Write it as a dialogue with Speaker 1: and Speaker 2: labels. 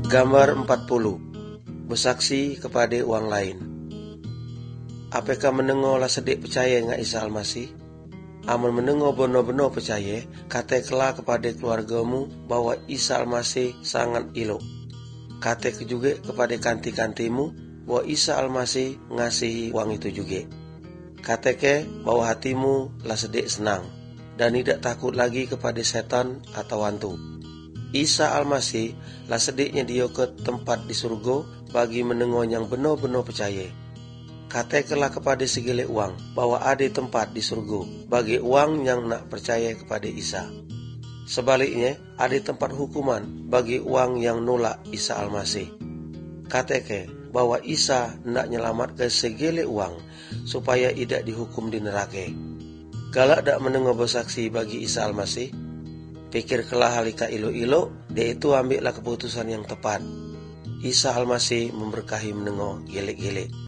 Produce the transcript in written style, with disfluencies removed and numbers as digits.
Speaker 1: Gambar 40. Bersaksi kepada orang lain. Apakah mendengar lah sedik percaya dengan Isa Almasih? Amun mendengar benar-benar percaya, katakanlah kepada keluargamu bahwa Isa Almasih sangat elok. Katakan juga kepada kanti-kantimu bahwa Isa Almasih ngasihi uang itu juga. Katakan bahwa hatimu lah sedik senang dan tidak takut lagi kepada setan atau hantu. Isa Almasih lah sediknya dia ke tempat di surga bagi mendengar yang benar-benar percaya. Katakanlah kepada segala uang bahwa ada tempat di surga bagi uang yang nak percaya kepada Isa. Sebaliknya, ada tempat hukuman bagi uang yang nolak Isa Almasih. Katakan bahwa Isa nak menyelamatkan segala uang supaya tidak dihukum di neraka. Galak dak mendengar bersaksi bagi Isa Almasih? Pikirkanlah halika ilo-ilo, dia itu ambillah keputusan yang tepat. Isa Almasih memberkahi mendengar gelek-gelek.